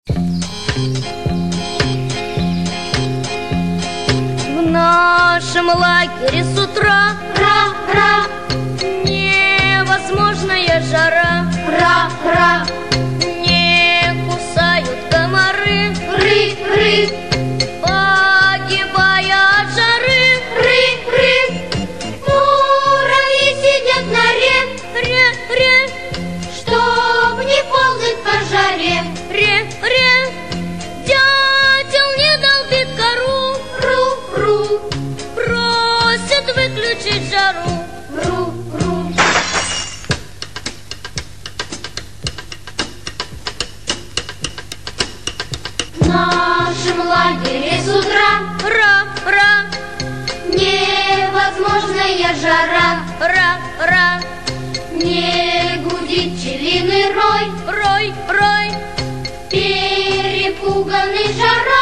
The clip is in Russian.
В нашем лагере с утра невозможная жара. Не кусают комары, погибая от жары. Муравьи сидят на чтоб не ползать по жаре. Дятел не долбит кору, просит выключить жару. В нашем лагере с утра невозможная жара. Не гудит пчелиный рой, Рой, перепуганный жарой.